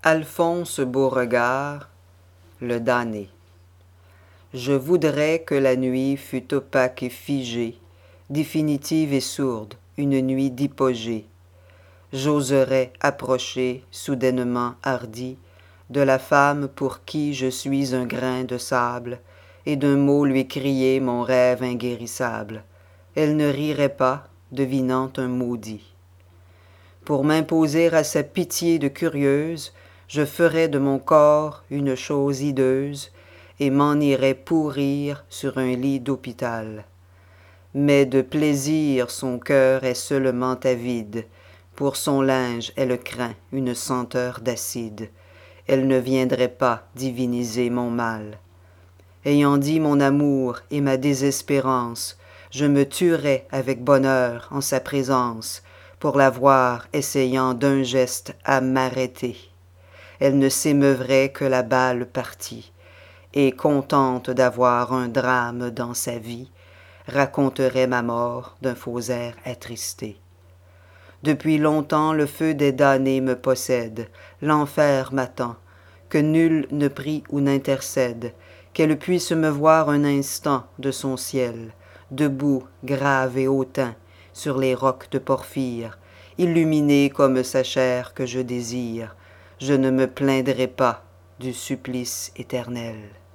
Alphonse Beauregard, le damné. Je voudrais que la nuit fût opaque et figée, définitive et sourde, une nuit d'hypogée. J'oserais approcher, soudainement hardi, de la femme pour qui je suis un grain de sable, et d'un mot lui crier mon rêve inguérissable. Elle ne rirait pas, devinant un maudit. Pour m'imposer à sa pitié de curieuse, je ferais de mon corps une chose hideuse, et m'en irais pourrir sur un lit d'hôpital. Mais de plaisir son cœur est seulement avide, pour son linge elle craint une senteur d'acide, elle ne viendrait pas diviniser mon mal. Ayant dit mon amour et ma désespérance, je me tuerais avec bonheur en sa présence, pour la voir essayant d'un geste à m'arrêter. Elle ne s'émeuvrait que la balle partie, et contente d'avoir un drame dans sa vie, raconterait ma mort d'un faux air attristé. Depuis longtemps le feu des damnés me possède, l'enfer m'attend, que nul ne prie ou n'intercède, qu'elle puisse me voir un instant de son ciel, debout, grave et hautain, sur les rocs de porphyre, illuminé comme sa chair que je désire, je ne me plaindrai pas du supplice éternel.